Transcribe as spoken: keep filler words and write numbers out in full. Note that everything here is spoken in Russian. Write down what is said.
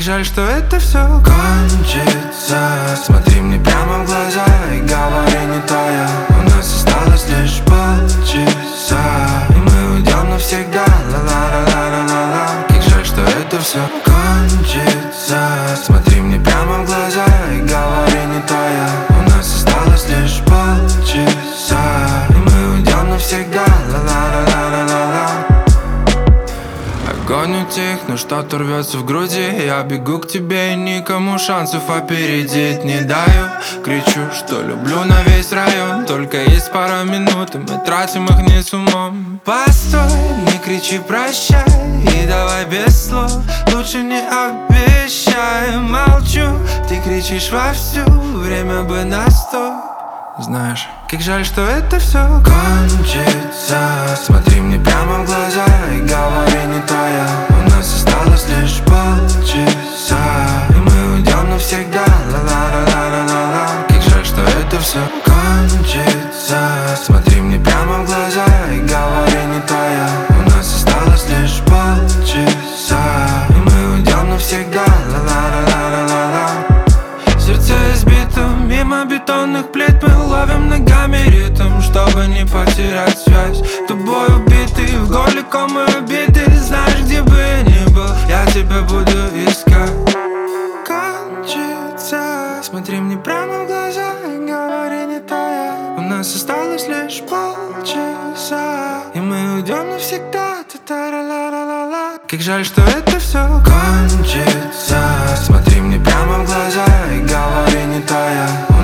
жаль, что это все кончится. Смотри мне прямо в глаза и говори не тая. У нас осталось лишь полчаса, и мы уйдем навсегда. Ла-ла-ла-ла-ла-ла-ла. Как жаль, что это все кончится. Смотри мне прямо в глаза и говори не тая. У нас осталось лишь полчаса, и мы уйдем навсегда. Ла-ла-ла-ла-ла-ла-ла. Огонь утих, но что-то рвется в груди. Я бегу к тебе и никому шансов опередить не даю. Кричу, что люблю на весь район. Только есть пара минут, и мы тратим их не с умом. Постой, не кричи прощай, и давай без слов. Лучше не обещай, молчу. Ты кричишь вовсю, время бы на сто. Знаешь, как жаль, что это все кончится. Смотри мне прямо в глаза и говори не тая. У нас осталось лишь полчаса, и мы уйдем навсегда. Ла-ла-ла-ла-ла-ла. Как жаль, что это все кончится. Смотри мне прямо в глаза и говори не тая. У нас осталось лишь полчаса, и мы уйдем навсегда. Ла-ла-ла-ла-ла-ла. Сердце избито, мимо бетонных плит мы ловим ногами ритм, чтобы не потерять связь. Тобой убитый, в горле комы убитый. Знаешь, где бы я ни был, я тебя буду искать. Кончится, смотри мне прямо в глаза и говори не тая. У нас осталось лишь полчаса, и мы уйдем навсегда. Та-та-ра-ла-ла-ла-ла. Как жаль, что это все кончится. Смотри мне прямо в глаза и говори не тая.